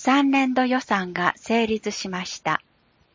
3年度予算が成立しました。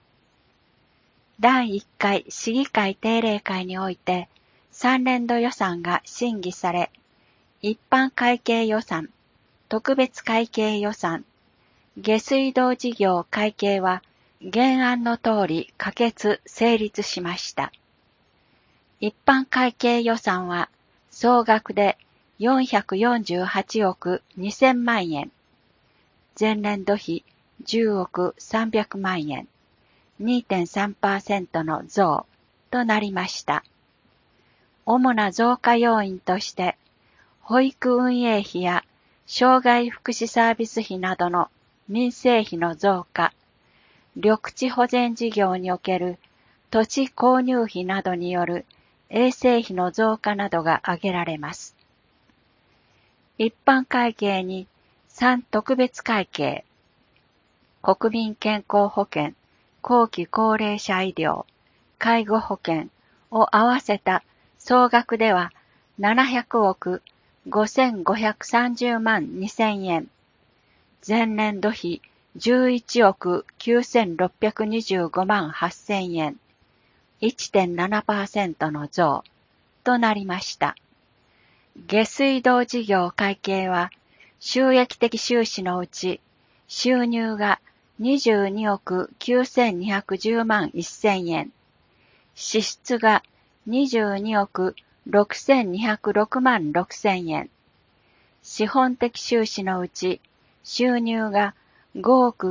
第1回市議会定例会において3年度予算が審議され、一般会計予算、特別会計予算、下水道事業会計は原案の通り可決・成立しました。一般会計予算は総額で448億2000万円、前年度比10億300万円、2.3% の増となりました。主な増加要因として、保育運営費や障害福祉サービス費などの民生費の増加、緑地保全事業における土地購入費などによる衛生費の増加などが挙げられます。一般会計に3特別会計、国民健康保険、後期高齢者医療、介護保険を合わせた総額では700億5530万2000円、前年度比11億9625万8000円、1.7% の増となりました。下水道事業会計は収益的収支のうち収入が22億9210万1000円、支出が22億6206万6000円、資本的収支のうち収入が5億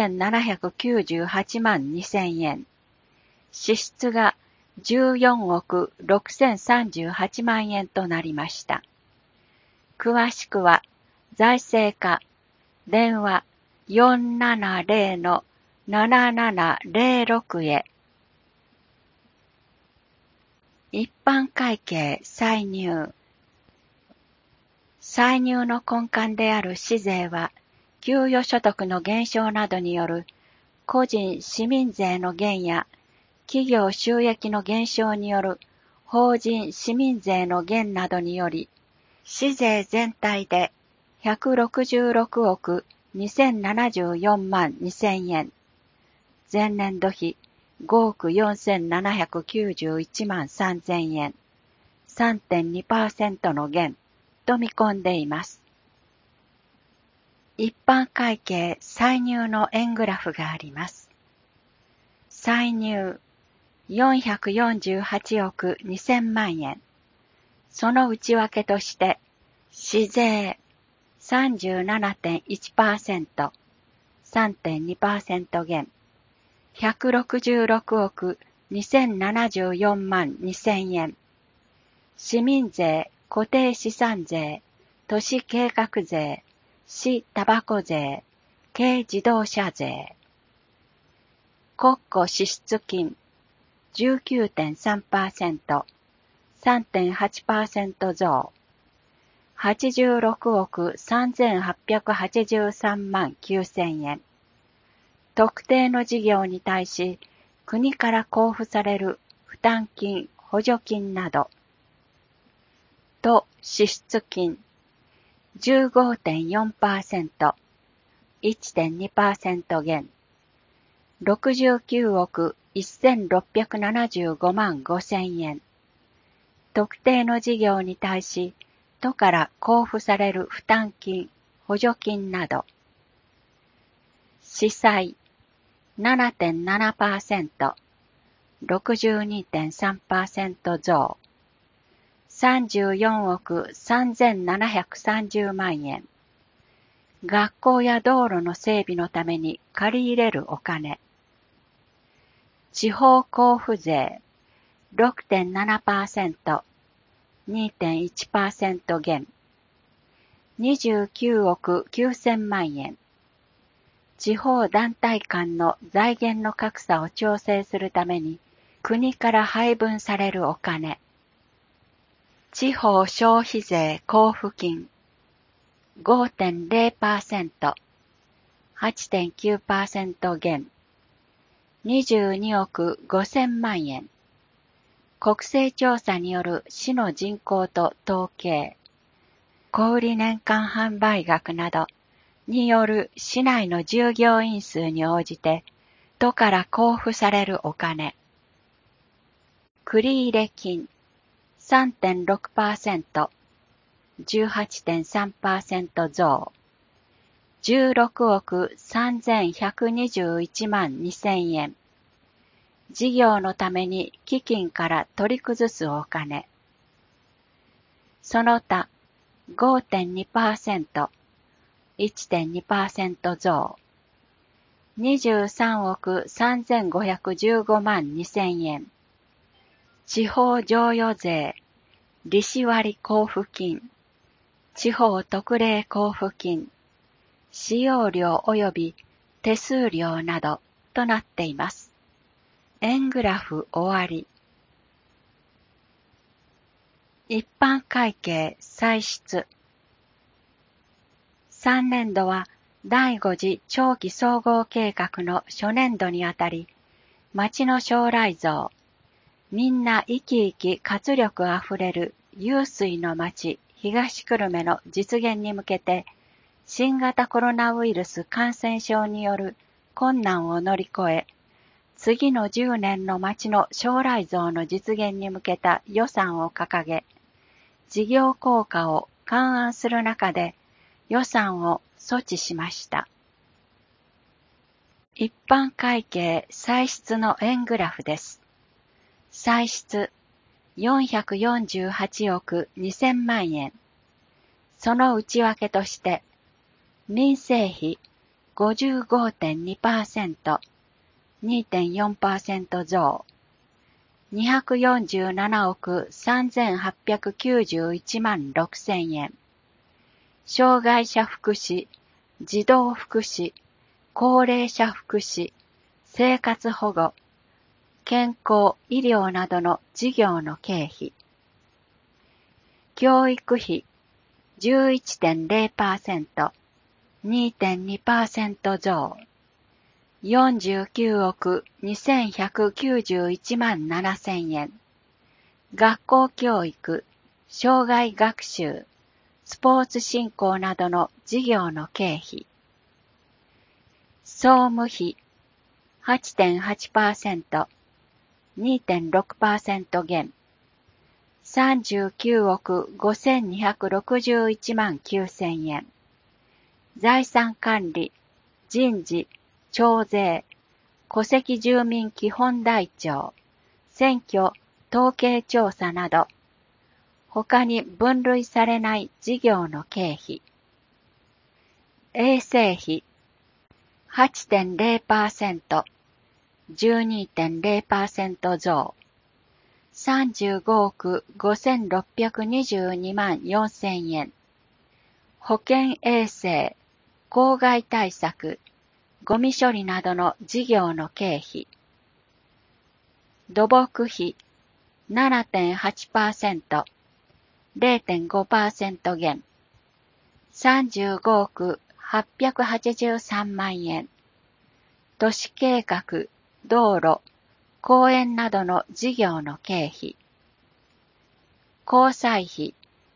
9798万2000円、支出が14億6038万円となりました。詳しくは財政課電話 470-7706 へ。一般会計歳入。歳入の根幹である市税は、給与所得の減少などによる個人市民税の減や企業収益の減少による法人市民税の減などにより、市税全体で166億2074万2000円、前年度比5億4791万3000円、3.2% の減と見込んでいます。一般会計歳入の円グラフがあります。歳入448億2000万円。その内訳として、市税 37.1%、3.2% 減、166億2074万2000円。市民税、固定資産税、都市計画税、市たばこ税、軽自動車税。国庫支出金 19.3%、3.8% 増。86億3883万9000円。特定の事業に対し、国から交付される負担金、補助金など。と支出金 15.4%、1.2% 減。69億1675万5000円。特定の事業に対し、都から交付される負担金、補助金など。市債 7.7%、62.3% 増。34億3730万円。学校や道路の整備のために借り入れるお金。地方交付税 6.7%、2.1% 減。29億9000万円。地方団体間の財源の格差を調整するために国から配分されるお金。地方消費税交付金 5.0%、8.9% 減。22億5000万円。国勢調査による市の人口と統計、小売年間販売額などによる市内の従業員数に応じて、都から交付されるお金。繰入金 3.6%、18.3% 増。16億3121万2000円。事業のために基金から取り崩すお金。その他 5.2%、1.2% 増。23億3515万2000円。地方譲与税、利子割交付金、地方特例交付金、使用料及び手数料などとなっています。円グラフ終わり。一般会計歳出。3年度は第5次長期総合計画の初年度にあたり、町の将来像、みんな生き生き活力あふれる湧水の町東久留米の実現に向けて、新型コロナウイルス感染症による困難を乗り越え、次の10年の町の将来像の実現に向けた予算を掲げ、事業効果を勘案する中で予算を措置しました。一般会計歳出の円グラフです。歳出448億2000万円。その内訳として、民生費 55.2%、2.4% 増。247億3891万6000円。障害者福祉、児童福祉、高齢者福祉、生活保護、健康・医療などの事業の経費。教育費 11.0%、2.2% 増。49億2191万7000円。学校教育、障害学習、スポーツ振興などの事業の経費。総務費 8.8%、2.6% 減。39億5261万9000円。財産管理、人事、徴税、戸籍住民基本台帳、選挙、統計調査など、他に分類されない事業の経費。衛生費 8.0%、12.0% 増。35億5622万4000円。保健衛生、公害対策、ゴミ処理などの事業の経費。土木費 7.8%、0.5% 減。35億883万円。都市計画、道路、公園などの事業の経費。交際費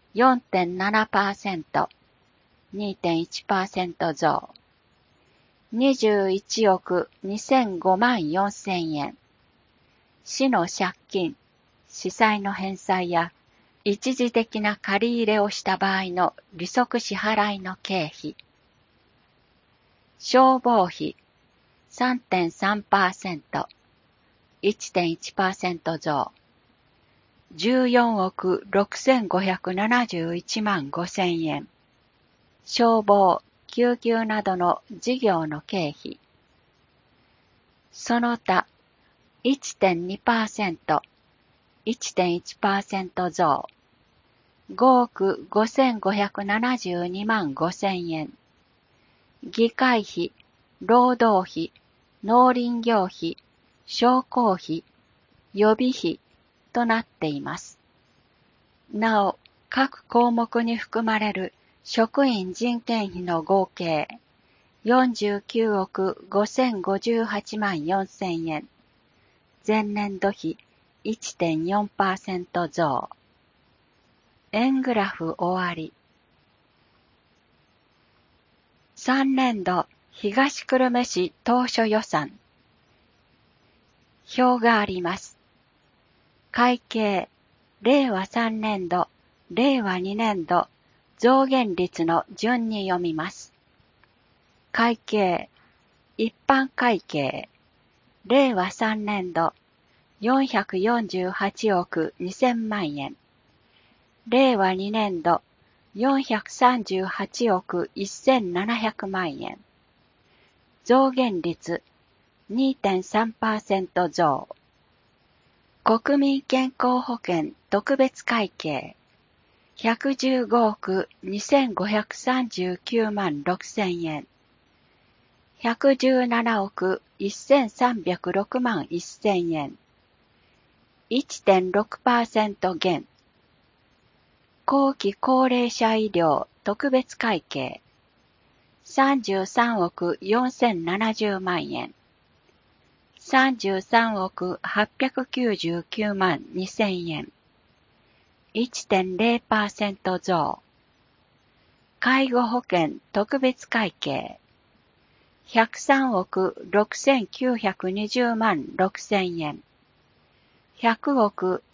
4.7%、2.1% 増。21億2005万4000円。市の借金、市債の返済や一時的な借り入れをした場合の利息支払いの経費。消防費 3.3%、1.1% 増。14億6571万5000円。消防、救急などの事業の経費。その他 1.2%、1.1% 増。5億5572万5000円。議会費、労働費、農林業費、商工費、予備費となっています。なお、各項目に含まれる職員人件費の合計、49億5058万4000円。前年度比 1.4% 増。円グラフ終わり。 3年度東久留米市当初予算。表があります。会計、令和3年度、令和2年度、増減率の順に読みます。会計、一般会計、令和3年度、448億2000万円。令和2年度、438億1700万円。増減率 2.3% 増。国民健康保険特別会計115億2539万6000円。117億1306万1000円。1.6% 減。後期高齢者医療特別会計33億4070万円。33億899万2000円。1.0% 増。介護保険特別会計103億6920万6000円。100億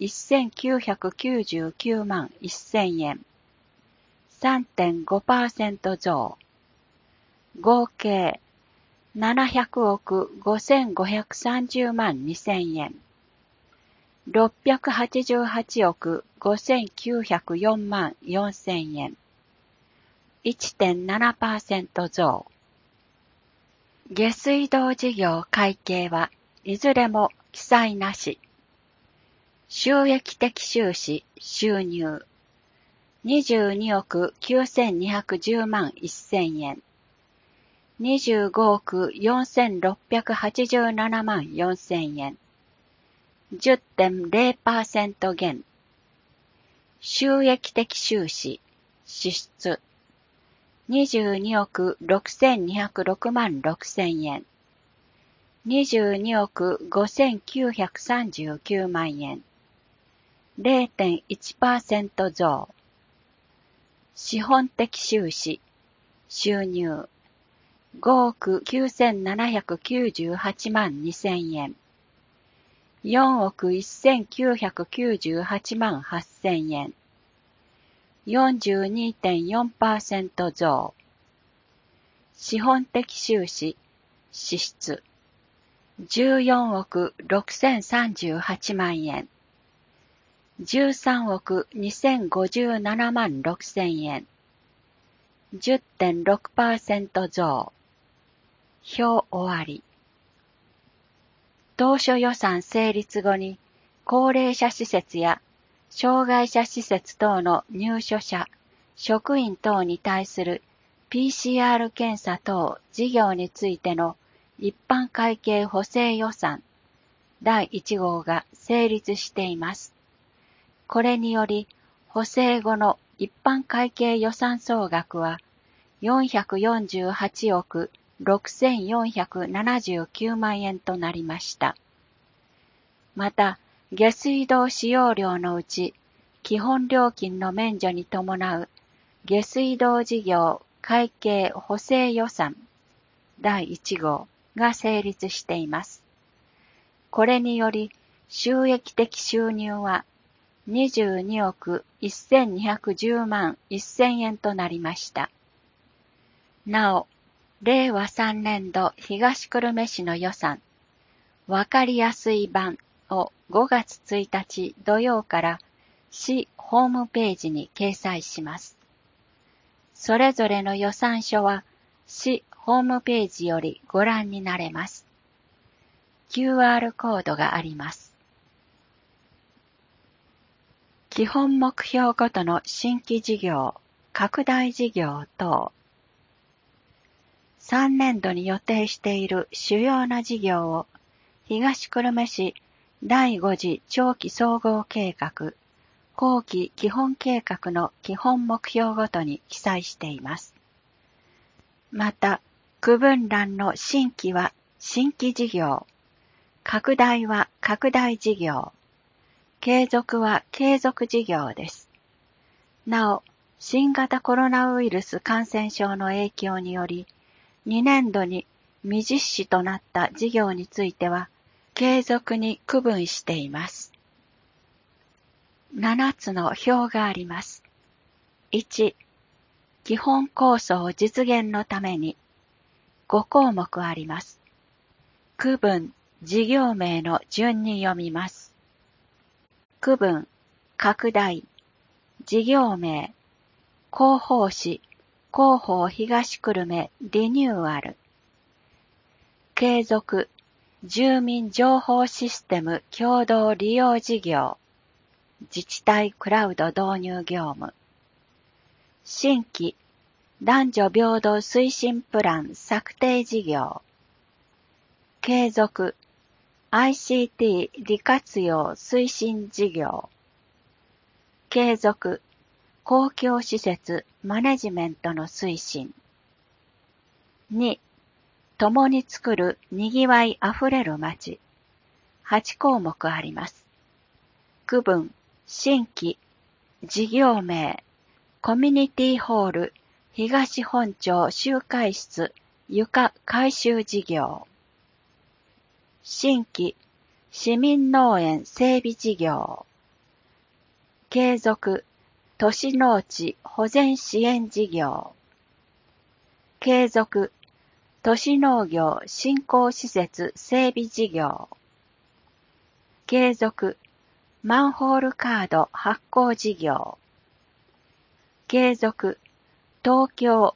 1999万1000円。3.5% 増。合計700億5530万2000円。688億5904万4000円。1.7% 増。下水道事業会計はいずれも記載なし。収益的収支収入22億9210万1000円。25億4687万4000円。10.0% 減。収益的収支支出22億6206万6000円。22億5939万円。0.1% 増。資本的収支収入5億9798万2000円。4億1998万8000円。42.4% 増。資本的収支支出14億6038万円。13億2057万6000円。10.6% 増。表終わり。当初予算成立後に高齢者施設や障害者施設等の入所者、職員等に対する PCR 検査等事業についての一般会計補正予算第1号が成立しています。これにより補正後の一般会計予算総額は448億6479万円となりました。また、下水道使用料のうち基本料金の免除に伴う下水道事業会計補正予算第1号が成立しています。これにより収益的収入は22億1210万1000円となりました。なお、令和3年度東久留米市の予算、わかりやすい版を5月1日土曜から市ホームページに掲載します。それぞれの予算書は市ホームページよりご覧になれます。QR コードがあります。基本目標ごとの新規事業、拡大事業等。3年度に予定している主要な事業を東久留米市第5次長期総合計画、後期基本計画の基本目標ごとに記載しています。また、区分欄の新規は新規事業、拡大は拡大事業、継続は継続事業です。なお、新型コロナウイルス感染症の影響により、 2年度に未実施となった事業については、継続に区分しています。7つの表があります。1、基本構想実現のために5項目あります。区分、事業名の順に読みます。区分、拡大、事業名、広報誌、広報東久留米リニューアル。継続、住民情報システム共同利用事業。自治体クラウド導入業務。新規、男女平等推進プラン策定事業。継続、ICT 利活用推進事業。継続、公共施設マネジメントの推進。2、共に作るにぎわいあふれる街。8項目あります。区分、新規、事業名、コミュニティホール、東本町集会室、床改修事業。新規、市民農園整備事業。継続、都市農地保全支援事業。継続、都市農業振興施設整備事業。継続、マンホールカード発行事業。継続、東京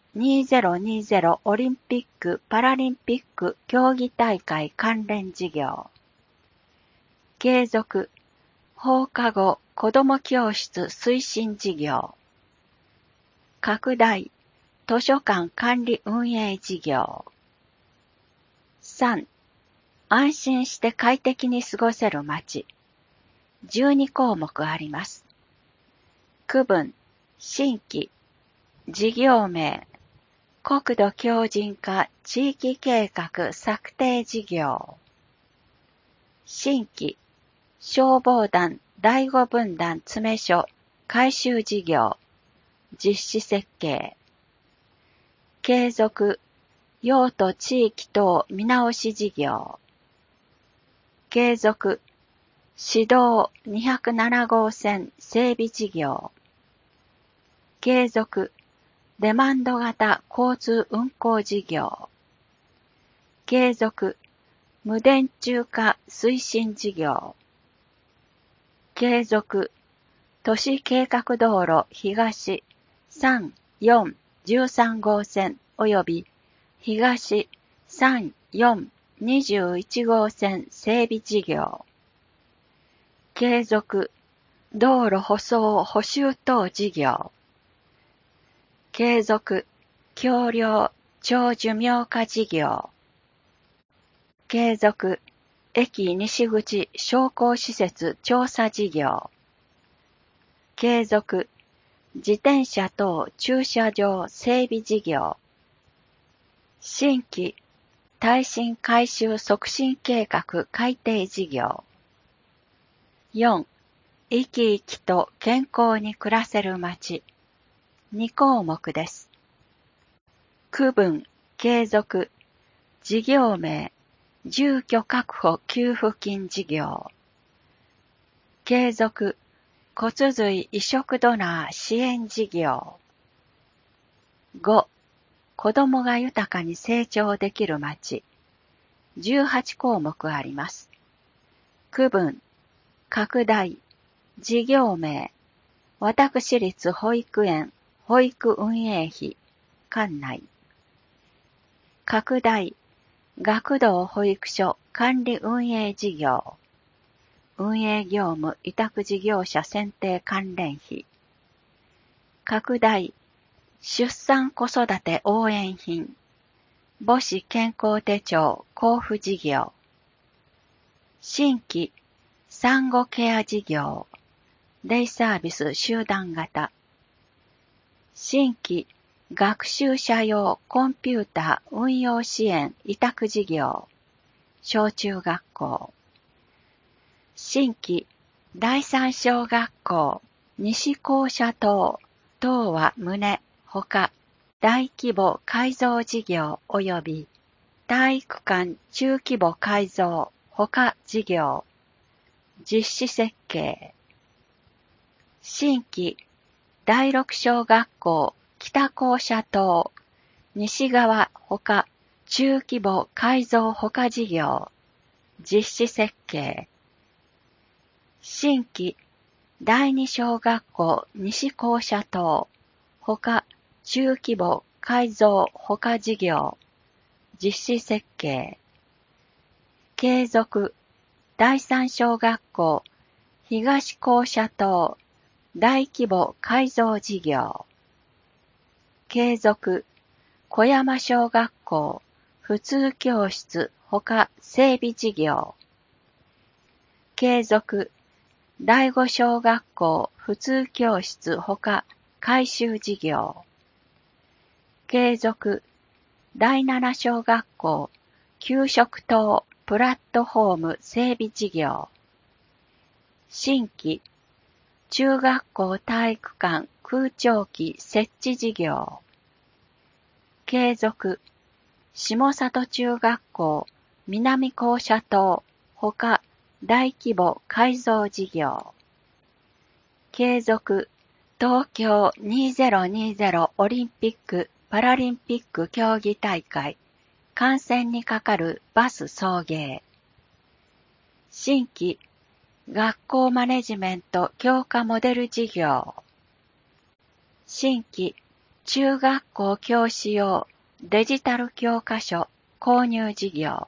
2020オリンピック・パラリンピック競技大会関連事業。継続、放課後子ども教室推進事業。拡大、図書館管理運営事業。3、安心して快適に過ごせる街。12項目あります。区分、新規、事業名、国土強靭化地域計画策定事業。新規、消防団第5分団詰所改修事業、実施設計。継続、用途地域等見直し事業。継続、市道207号線整備事業。継続、デマンド型交通運行事業。継続、無電柱化推進事業。継続、都市計画道路東3、4、13号線及び東3、4、21号線整備事業。継続、道路舗装補修等事業。継続、橋梁長寿命化事業。継続、駅西口商工施設調査事業。継続、自転車等駐車場整備事業。新規、耐震改修促進計画改定事業。4、生き生きと健康に暮らせる街。2項目です。区分、継続、事業名、住居確保給付金事業。継続、骨髄移植ドナー支援事業。5、子どもが豊かに成長できる街。18項目あります。区分、拡大、事業名、私立保育園、保育運営費、管内。拡大、学童保育所管理運営事業。運営業務委託事業者選定関連費。拡大、出産子育て応援品。母子健康手帳交付事業。新規、産後ケア事業。デイサービス集団型。新規、学習者用コンピュータ運用支援委託事業。小中学校。新規、第三小学校、西校舎棟、棟は棟、他。 大規模改造事業及び体育館中規模改造他事業実施設計。新規第六小学校北校舎棟西側他中規模改造他事業実施設計。新規第二小学校西校舎棟他中規模改造他事業実施設計。継続第三小学校東校舎棟大規模改造事業。継続小山小学校普通教室他整備事業。継続第五小学校普通教室他改修事業。継続第七小学校給食棟プラットフォーム整備事業。新規中学校体育館空調機設置事業。継続下里中学校南校舎棟他大規模改造事業。継続東京2020オリンピック・パラリンピック競技大会観戦にかかるバス送迎。新規学校マネジメント強化モデル事業。新規中学校教師用デジタル教科書購入事業。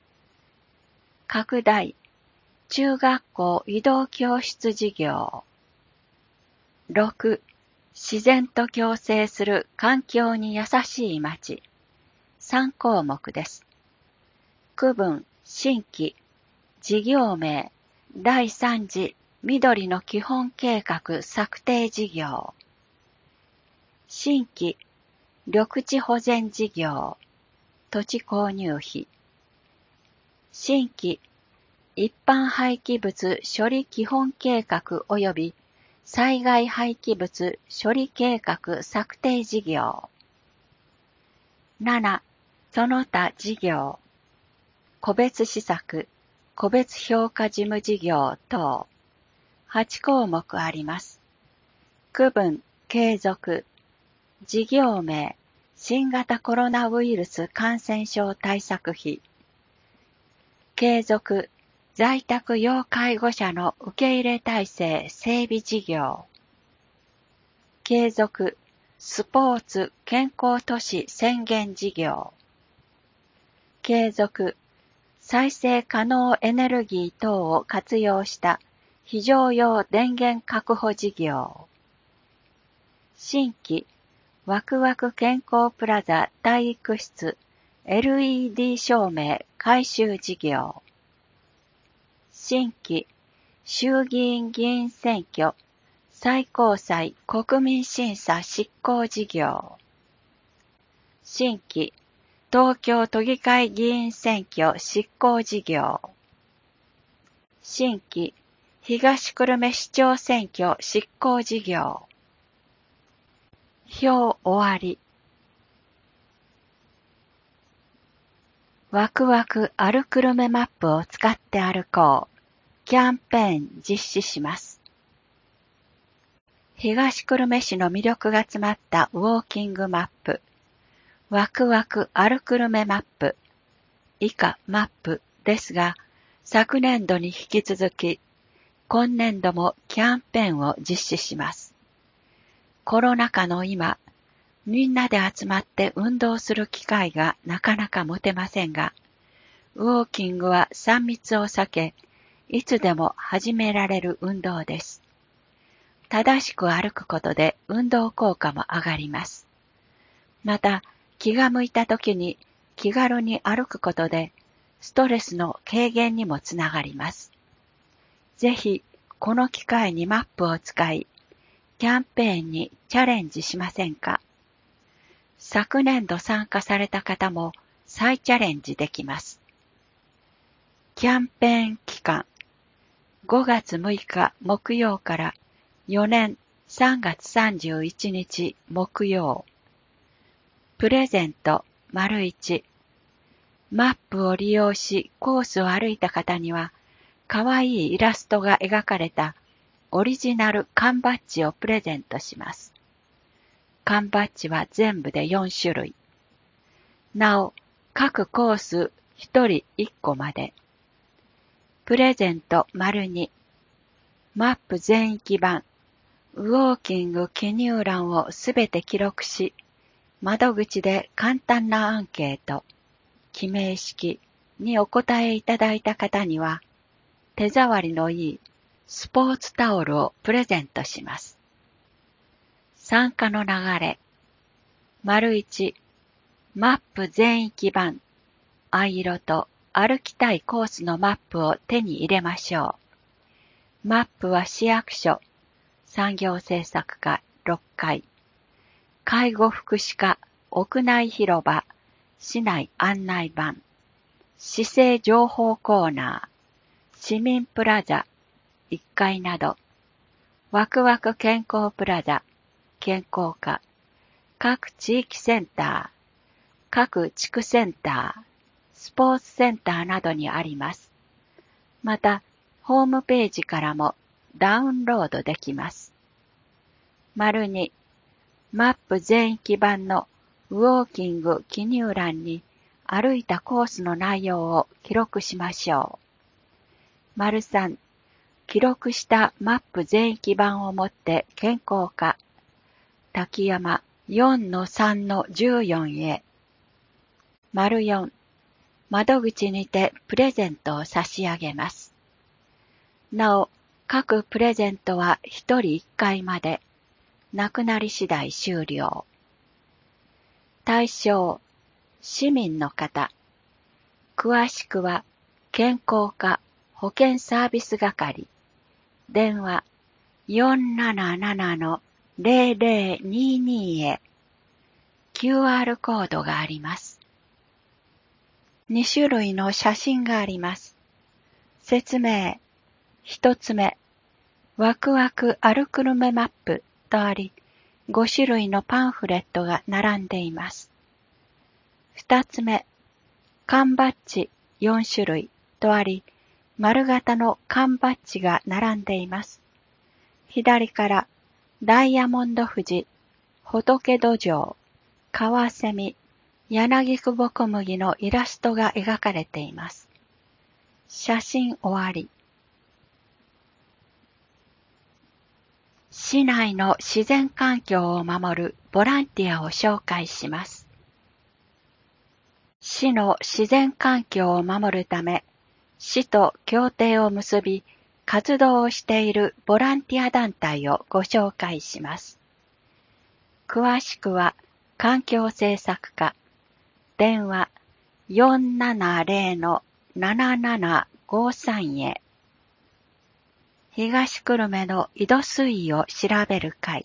拡大中学校移動教室事業。6. 自然と共生する環境に優しい町。3項目です。区分新規事業名第3次緑の基本計画策定事業。新規緑地保全事業土地購入費。新規一般廃棄物処理基本計画及び災害廃棄物処理計画策定事業。7. その他事業。個別施策、個別評価事務事業等。8項目あります。区分、継続。事業名、新型コロナウイルス感染症対策費。継続、在宅要介護者の受け入れ体制整備事業。継続、スポーツ健康都市宣言事業。継続、再生可能エネルギー等を活用した非常用電源確保事業。新規、ワクワク健康プラザ体育室 LED 照明改修事業。新規、衆議院議員選挙最高裁国民審査執行事業。新規、東京都議会議員選挙執行事業。新規、東久留米市長選挙執行事業。表終わり。ワクワク歩くるめマップを使って歩こう。キャンペーン実施します。東久留米市の魅力が詰まったウォーキングマップ。ワクワク歩くるめマップ。以下マップですが、昨年度に引き続き、今年度もキャンペーンを実施します。コロナ禍の今、みんなで集まって運動する機会がなかなか持てませんが、ウォーキングは3密を避け、いつでも始められる運動です。正しく歩くことで運動効果も上がります。また、気が向いた時に気軽に歩くことで、ストレスの軽減にもつながります。ぜひ、この機会にマップを使い、キャンペーンにチャレンジしませんか？昨年度参加された方も再チャレンジできます。キャンペーン期間5月6日木曜から4年3月31日木曜。 プレゼント ①マップを利用しコースを歩いた方には、かわいいイラストが描かれたオリジナル缶バッジをプレゼントします。缶バッジは全部で4種類。なお、各コース1人1個まで。プレゼント ②マップ全域版ウォーキング記入欄をすべて記録し、窓口で簡単なアンケート、記名式にお答えいただいた方には、手触りのいいスポーツタオルをプレゼントします。参加の流れ。①マップ全域版藍色と歩きたいコースのマップを手に入れましょう。マップは市役所、産業政策課6階、介護福祉課屋内広場、市内案内板、市政情報コーナー、市民プラザ1階など、ワクワク健康プラザ、健康課、各地域センター、各地区センター、スポーツセンターなどにあります。また、ホームページからもダウンロードできます。②マップ全域版のウォーキング記入欄に歩いたコースの内容を記録しましょう。③記録したマップ全域版を持って健康課、滝山 4-3-14 へ。�4窓口にてプレゼントを差し上げます。なお、各プレゼントは1人1回まで、なくなり次第終了。対象、市民の方。詳しくは、健康課保健サービス係、電話 477-0022 へ。QR コードがあります。2種類の写真があります。説明。1つ目、ワクワク歩くるめマップとあり、5種類のパンフレットが並んでいます。2つ目、缶バッジ4種類とあり、丸型の缶バッジが並んでいます。左からダイヤモンド富士、仏土壌、カワセミ、柳久保小麦のイラストが描かれています。写真終わり。市内の自然環境を守るボランティアを紹介します。市の自然環境を守るため、市と協定を結び、活動をしているボランティア団体をご紹介します。詳しくは、環境政策課、電話 470-7753 へ。東久留米の井戸水位を調べる会。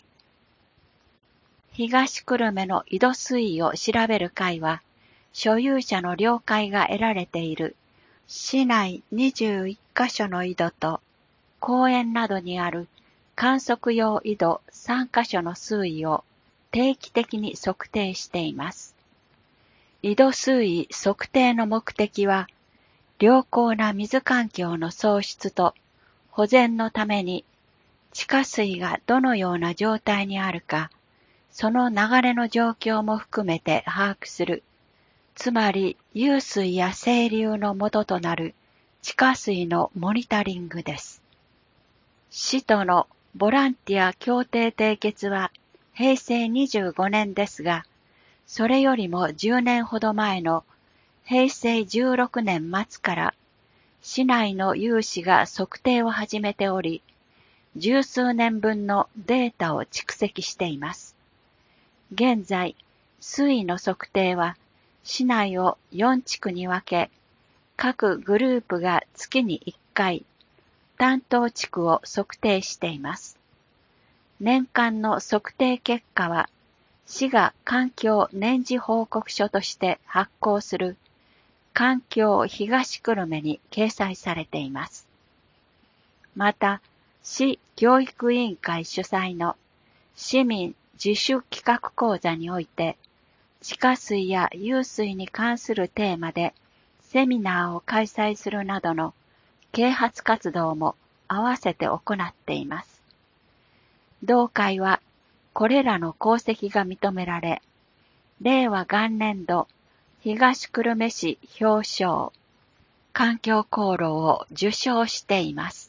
東久留米の井戸水位を調べる会は、所有者の了解が得られている市内21カ所の井戸と公園などにある観測用井戸3カ所の水位を定期的に測定しています。井戸水位測定の目的は、良好な水環境の創出と保全のために地下水がどのような状態にあるか、その流れの状況も含めて把握する、つまり湧水や清流の元となる地下水のモニタリングです。市とのボランティア協定締結は平成25年ですが、それよりも10年ほど前の平成16年末から市内の有志が測定を始めており、十数年分のデータを蓄積しています。現在、水位の測定は市内を4地区に分け、各グループが月に1回、担当地区を測定しています。年間の測定結果は、市が環境年次報告書として発行する環境東久留米に掲載されています。また、市教育委員会主催の市民自主企画講座において、 地下水や湧水に関するテーマでセミナーを開催するなどの啓発活動も合わせて行っています。同会はこれらの功績が認められ、令和元年度東久留米市表彰環境功労を受賞しています。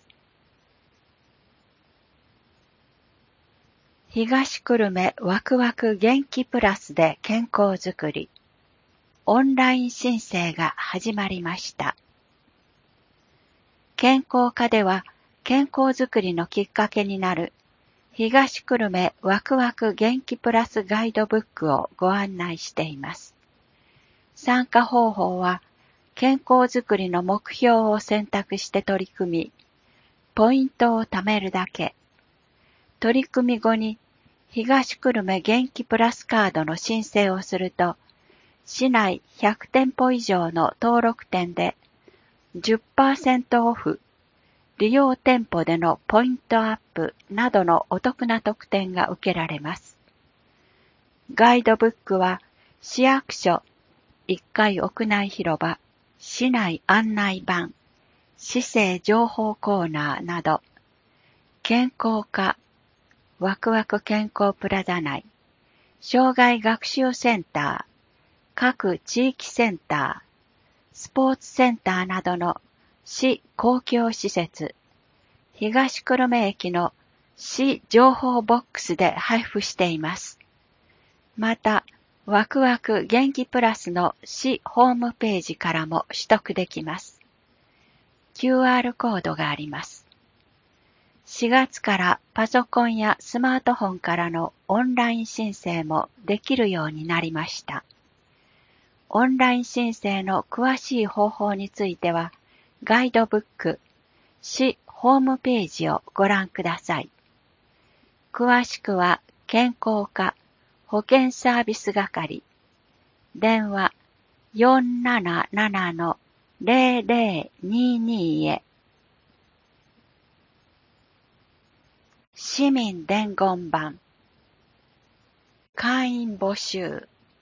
東久留米ワクワク元気プラスで健康づくり、オンライン申請が始まりました。健康課では健康づくりのきっかけになる東久留米ワクワク元気プラスガイドブックをご案内しています。参加方法は健康づくりの目標を選択して取り組み、ポイントを貯めるだけ。取り組み後に東久留米元気プラスカードの申請をすると、市内100店舗以上の登録店で 10% オフ、利用店舗でのポイントアップなどのお得な特典が受けられます。ガイドブックは市役所、1階屋内広場、市内案内板、市政情報コーナーなど、健康課、ワクワク健康プラザ内、障害学習センター、各地域センター、スポーツセンターなどの市公共施設、東久留米駅の市情報ボックスで配布しています。また、ワクワク元気プラスの市ホームページからも取得できます。QR コードがあります。4月からパソコンやスマートフォンからのオンライン申請もできるようになりました。オンライン申請の詳しい方法については、ガイドブック、市ホームページをご覧ください。詳しくは健康課保健サービス係、電話 477-0022 へ。市民伝言板、会員募集、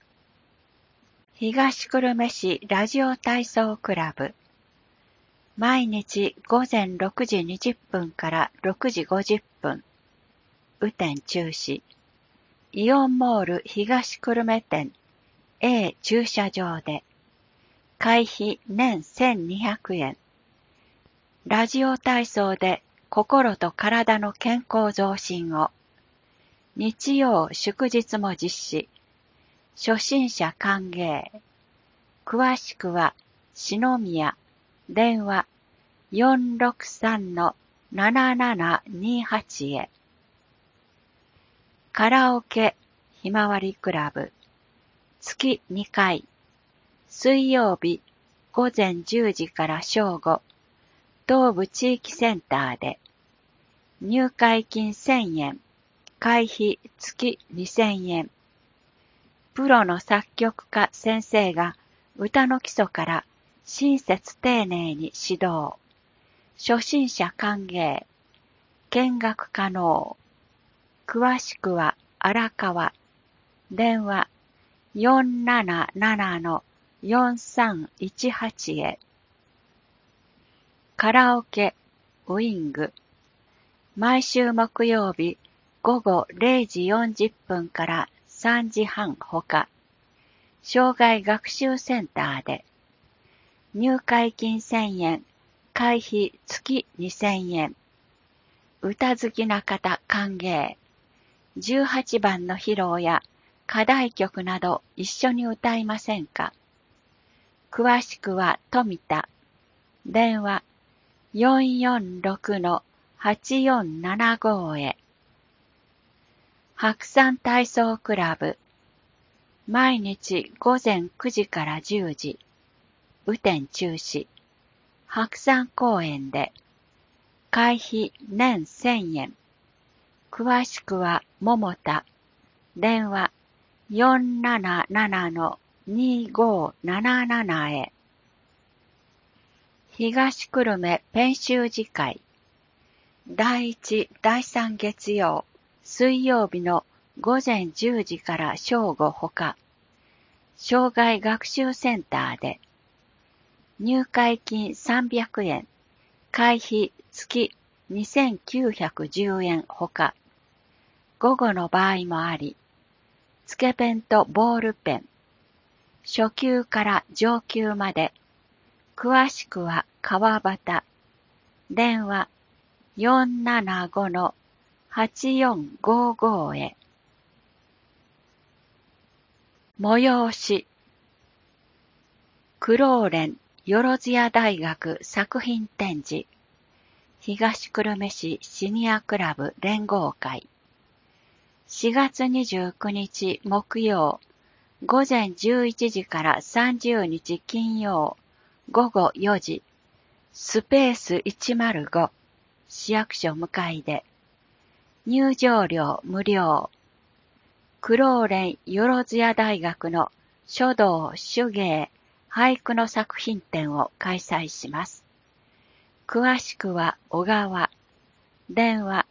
東久留米市ラジオ体操クラブ、毎日午前6時20分から6時50分、雨天中止、イオンモール東久留米店 A 駐車場で、会費年1200円、ラジオ体操で心と体の健康増進を、日曜祝日も実施、初心者歓迎、詳しくは篠宮、電話 463-7728 へ。カラオケひまわりクラブ、月2回、水曜日午前10時から正午、東部地域センターで、入会金1000円、会費月2000円。プロの作曲家先生が歌の基礎から親切丁寧に指導。初心者歓迎。見学可能。詳しくは荒川。電話 477-4318 へ。カラオケウイング。毎週木曜日午後0時40分から3時半ほか、障害学習センターで、入会金1000円、会費月2000円。歌好きな方歓迎。18番の披露や課題曲など一緒に歌いませんか？詳しくは富田。電話 446-8475 へ。白山体操クラブ。毎日午前9時から10時。雨天中止。白山公園で。会費年1000円。詳しくは桃田。電話 477-2577 へ。東久留米編集次会。第1、第3月曜、水曜日の午前10時から正午ほか、 障害学習センターで、入会金300円、会費月2910円ほか、午後の場合もあり、つけペンとボールペン、初級から上級まで、詳しくは川端、電話475-8455へ。催し、クローレンよろずや大学作品展示、東久留米市シニアクラブ連合会、4月29日木曜、午前11時から30日金曜、午後4時、スペース105、市役所向かいで、入場料無料。クローレンよろずや大学の書道、手芸、俳句の作品展を開催します。詳しくは小川、電話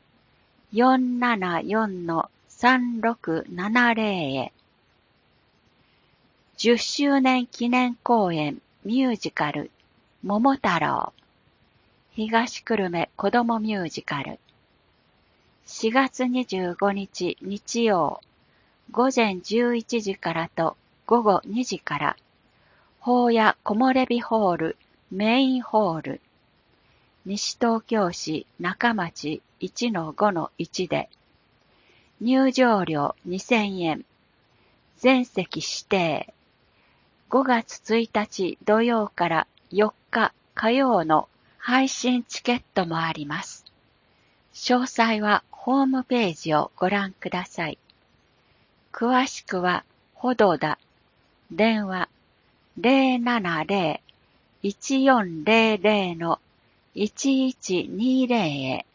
474-3670へ。10周年記念公演ミュージカル、桃太郎。東久留米子どもミュージカル。4月25日日曜、午前11時からと午後2時から、宝谷木漏れ日ホールメインホール、西東京市中町 1-5-1 で、入場料2000円、全席指定。5月1日土曜から4日火曜の配信チケットもあります。詳細はホームページをご覧ください。詳しくはほどだ。電話070-1400-1120へ。